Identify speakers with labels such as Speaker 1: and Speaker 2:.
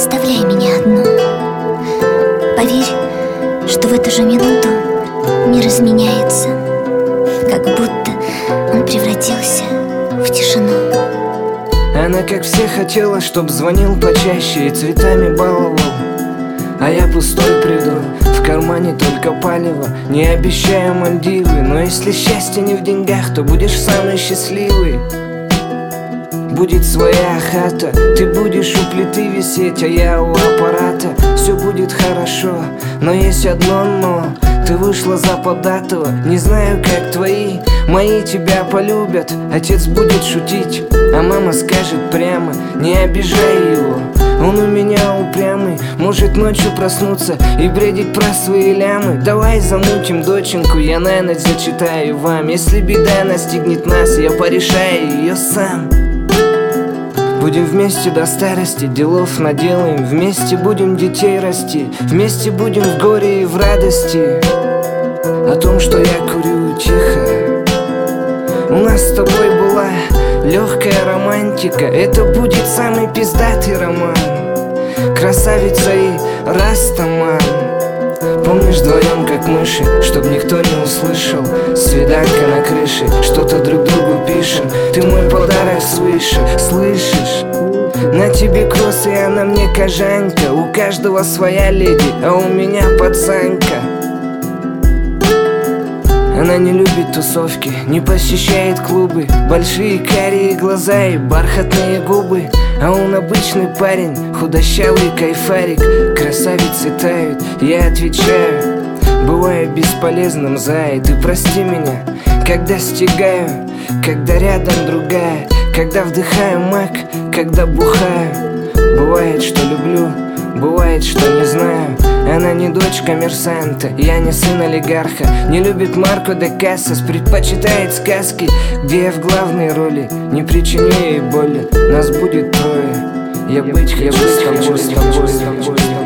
Speaker 1: оставляй меня одну. Поверь, что в эту же минуту мир изменяется, как будто он превратился в тишину.
Speaker 2: Она, как все, хотела, чтоб звонил почаще и цветами баловал, а я пустой приду, в кармане только палево. Не обещаю Мальдивы, но если счастье не в деньгах, то будешь самый счастливый. Будет своя хата, ты будешь у плиты висеть, а я у аппарата. Все будет хорошо, но есть одно но. Ты вышла за податого, не знаю, как твои. Мои тебя полюбят, отец будет шутить, а мама скажет прямо: не обижай его, он у меня упрямый. Может ночью проснуться и бредить про свои лямы. Давай замутим доченьку, я на ночь зачитаю вам. Если беда настигнет нас, я порешаю ее сам. Будем вместе до старости, делов наделаем. Вместе будем детей расти, вместе будем в горе и в радости. О том, что я курю тихо, у нас с тобой была легкая романтика. Это будет самый пиздатый роман. Красавица и растаман. Помнишь, вдвоем как мыши, чтоб никто не услышал. Свиданка на крыше, что-то друг другу пишем. Ты мой подарок свыше, слышишь? На тебе кросс, и она мне кожанка. У каждого своя леди, а у меня пацанка. Она не любит тусовки, не посещает клубы. Большие карие глаза и бархатные губы. А он обычный парень, худощавый кайфарик. Красавицы тают, я отвечаю: бываю бесполезным, зая. Ты прости меня, когда стигаю, когда рядом другая, когда вдыхаю мак, когда бухаю. Бывает, что люблю, бывает, что не знаю. Она не дочь коммерсанта, я не сын олигарха. Не любит Марко де Кассас, предпочитает сказки, где я в главной роли. Не причиню ей боли, нас будет трое. Я быть хочу с тобой.